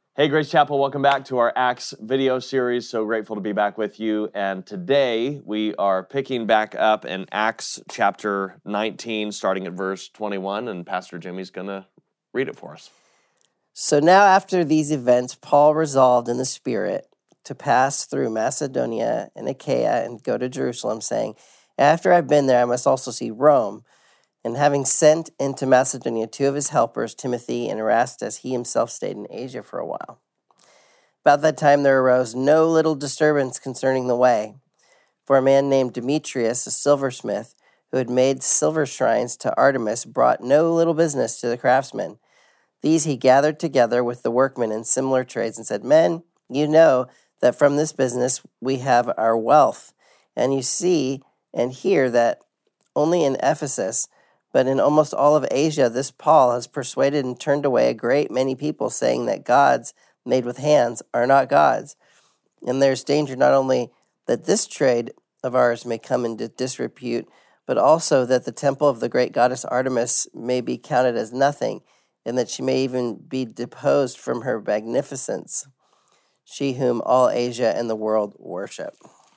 Hey, Grace Chapel, welcome back to our Acts video series. So grateful to be back with you. And today we are picking back up in Acts chapter 19, starting at verse 21, and Pastor Jimmy's going to read it for us. So now after these events, Paul resolved in the Spirit to pass through Macedonia and Achaia and go to Jerusalem, saying, "After I've been there, I must also see Rome." And having sent into Macedonia 2 of his helpers, Timothy and Erastus, he himself stayed in Asia for a while. About that time there arose no little disturbance concerning the way. For a man named Demetrius, a silversmith, who had made silver shrines to Artemis, brought no little business to the craftsmen. These he gathered together with the workmen in similar trades and said, "Men, you know that from this business we have our wealth. And you see and hear that only in Ephesus, but in almost all of Asia, this Paul has persuaded and turned away a great many people, saying that gods made with hands are not gods. And there's danger not only that this trade of ours may come into disrepute, but also that the temple of the great goddess Artemis may be counted as nothing, and that she may even be deposed from her magnificence, she whom all Asia and the world worship."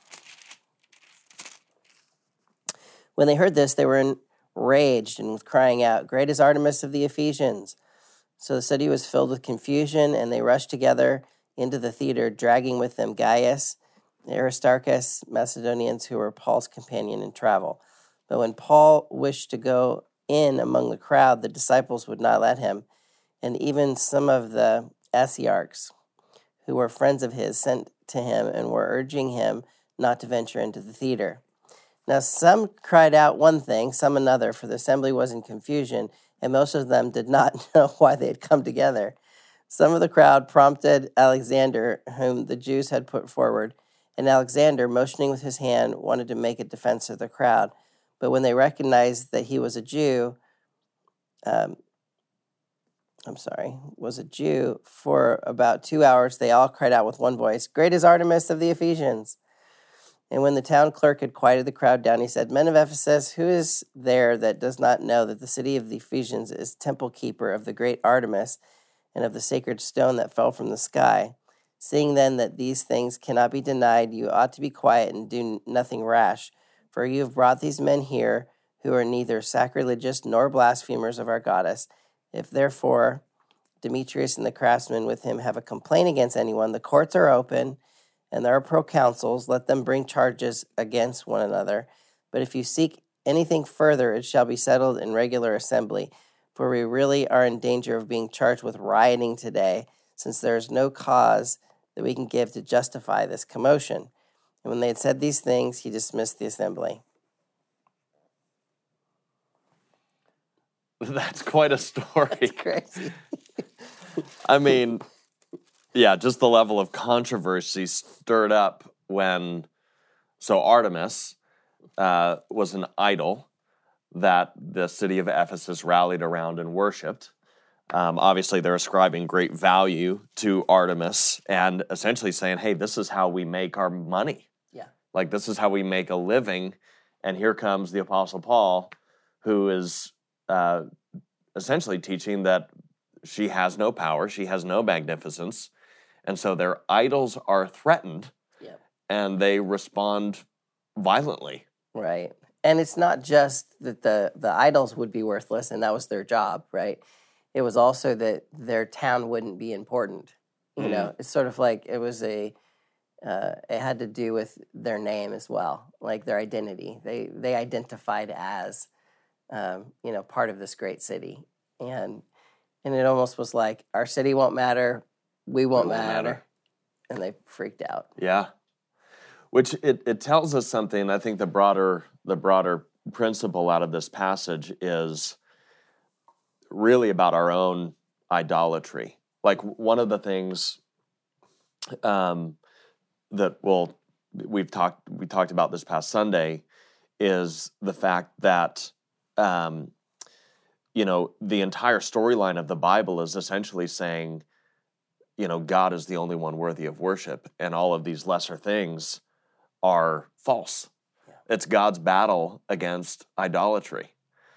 When they heard this, they were enraged and with crying out, "Great is Artemis of the Ephesians!" So the city was filled with confusion, and they rushed together into the theater, dragging with them Gaius, Aristarchus, Macedonians who were Paul's companion in travel. But when Paul wished to go in among the crowd, the disciples would not let him, and even some of the Asiarchs, who were friends of his, sent to him and were urging him not to venture into the theater. Now some cried out one thing, some another, for the assembly was in confusion, and most of them did not know why they had come together. Some of the crowd prompted Alexander, whom the Jews had put forward, and Alexander, motioning with his hand, wanted to make a defense of the crowd. But when they recognized that he was a Jew, for about 2 hours they all cried out with one voice, "Great is Artemis of the Ephesians!" And when the town clerk had quieted the crowd down, he said, "Men of Ephesus, who is there that does not know that the city of the Ephesians is temple keeper of the great Artemis and of the sacred stone that fell from the sky? Seeing then that these things cannot be denied, you ought to be quiet and do nothing rash. For you have brought these men here who are neither sacrilegious nor blasphemers of our goddess. If therefore Demetrius and the craftsmen with him have a complaint against anyone, the courts are open, and there are proconsuls. Let them bring charges against one another. But if you seek anything further, it shall be settled in regular assembly. For we really are in danger of being charged with rioting today, since there is no cause that we can give to justify this commotion." And when they had said these things, he dismissed the assembly. That's quite a story. It's crazy. I mean, yeah, just the level of controversy stirred up when, so Artemis was an idol that the city of Ephesus rallied around and worshipped. Obviously, they're ascribing great value to Artemis and essentially saying, hey, this is how we make our money. Yeah. Like, this is how we make a living. And here comes the Apostle Paul, who is essentially teaching that she has no power, she has no magnificence, and so their idols are threatened, and they respond violently. Right. And it's not just that the idols would be worthless, and that was their job, right? It was also that their town wouldn't be important. You know, it's sort of like it was it had to do with their name as well, like their identity. They identified as, part of this great city. And it almost was like, our city won't matter, we won't matter. And they freaked out. Yeah. Which it tells us something. I think the broader principle out of this passage is really about our own idolatry. Like, one of the things that we talked about this past Sunday is the fact that the entire storyline of the Bible is essentially saying, God is the only one worthy of worship, and all of these lesser things are false. Yeah. It's God's battle against idolatry.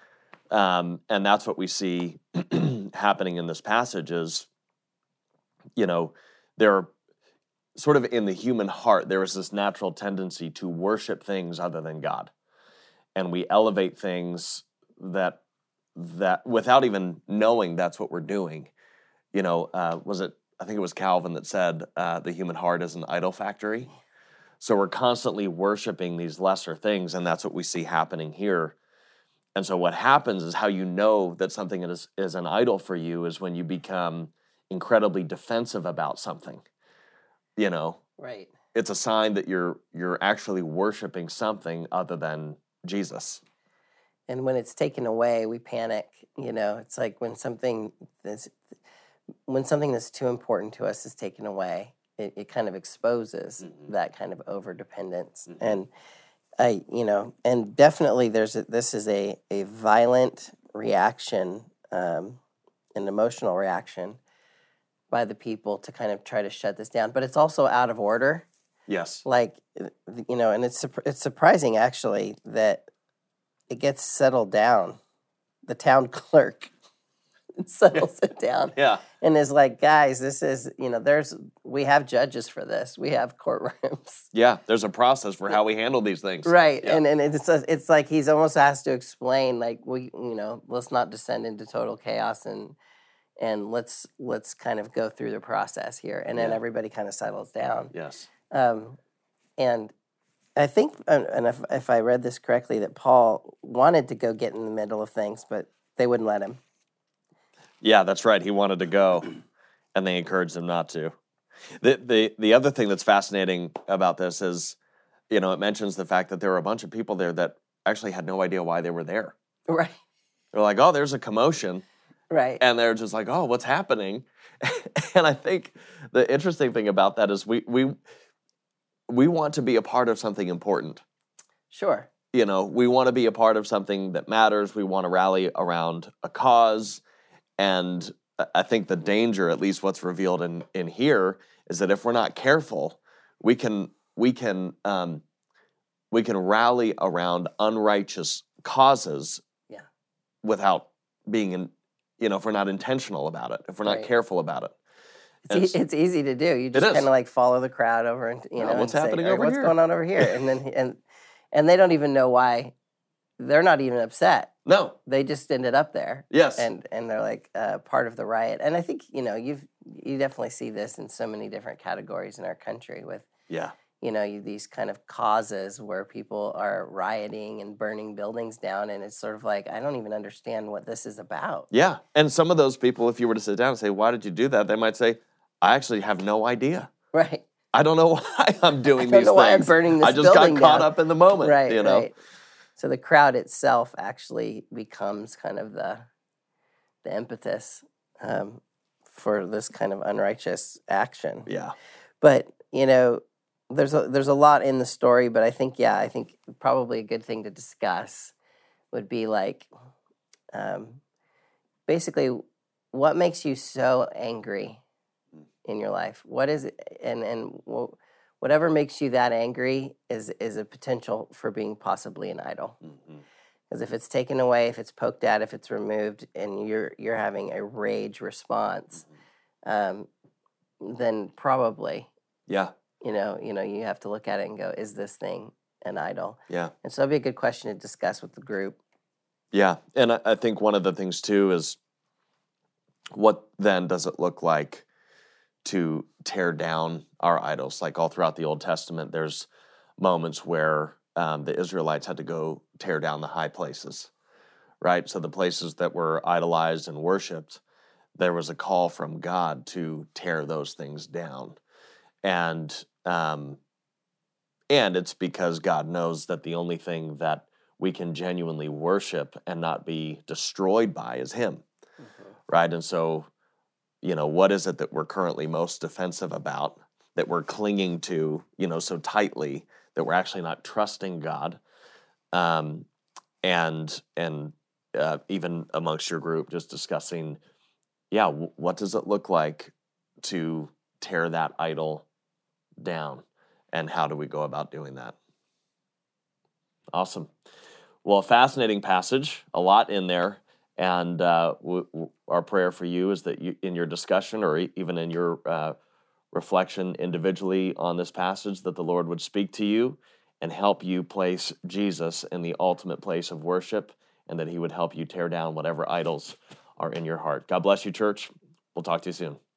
And that's what we see happening in this passage is, there are sort of in the human heart, there is this natural tendency to worship things other than God. And we elevate things that without even knowing that's what we're doing. I think it was Calvin that said, the human heart is an idol factory. So we're constantly worshiping these lesser things, and that's what we see happening here. And so what happens is how you know that something is an idol for you is when you become incredibly defensive about something. Right. It's a sign that you're actually worshiping something other than Jesus. And when it's taken away, we panic. It's like when something that's too important to us is taken away, it kind of exposes that kind of over dependence. And and definitely this is a violent reaction, an emotional reaction by the people to kind of try to shut this down. But it's also out of order. Yes. And it's surprising actually that it gets settled down. The town clerk settles it down. Yeah. And is like, guys, this is, we have judges for this. We have courtrooms. Yeah, there's a process for how we handle these things. Right. Yeah. And it's like he's almost asked to explain, like, let's not descend into total chaos and let's kind of go through the process here. And then everybody kind of settles down. Yes. And I think, and if I read this correctly, that Paul wanted to go get in the middle of things, but they wouldn't let him. Yeah, that's right. He wanted to go, and they encouraged him not to. The other thing that's fascinating about this is, it mentions the fact that there were a bunch of people there that actually had no idea why they were there. Right. They're like, oh, there's a commotion. Right. And they're just like, oh, what's happening? And I think the interesting thing about that is we want to be a part of something important. Sure. We want to be a part of something that matters. We want to rally around a cause. And I think the danger, at least what's revealed in here, is that if we're not careful, we can rally around unrighteous causes without being if we're not intentional about it, if we're not careful about it. It's easy to do. You just kind of like follow the crowd over and what's happening over here? What's going on over here? And then and they don't even know why. They're not even upset. No, they just ended up there. Yes, and they're like part of the riot. And I think you definitely see this in so many different categories in our country with these kind of causes where people are rioting and burning buildings down, and it's sort of like, I don't even understand what this is about. Yeah, and some of those people, if you were to sit down and say, why did you do that? They might say, I actually have no idea. Right. I don't know why I'm doing these things. I don't know why I'm burning this building down. I just got caught up in the moment. Right, right. So the crowd itself actually becomes kind of the impetus for this kind of unrighteous action. Yeah. But, there's a lot in the story, but I think probably a good thing to discuss would be like, basically, what makes you so angry in your life? What is it? And whatever makes you that angry is a potential for being possibly an idol. Because if it's taken away, if it's poked at, if it's removed, and you're having a rage response, then probably, you have to look at it and go, is this thing an idol? Yeah. And so that'd be a good question to discuss with the group. Yeah, and I think one of the things too is, what then does it look like to tear down our idols? Like all throughout the Old Testament, there's moments where the Israelites had to go tear down the high places, right? So the places that were idolized and worshipped, there was a call from God to tear those things down. And it's because God knows that the only thing that we can genuinely worship and not be destroyed by is Him, right? And so, what is it that we're currently most defensive about, that we're clinging to, so tightly that we're actually not trusting God? And even amongst your group, just discussing, what does it look like to tear that idol down, and how do we go about doing that? Awesome. Well, a fascinating passage, a lot in there, And our prayer for you is that you, in your discussion or even in your reflection individually on this passage, that the Lord would speak to you and help you place Jesus in the ultimate place of worship, and that he would help you tear down whatever idols are in your heart. God bless you, church. We'll talk to you soon.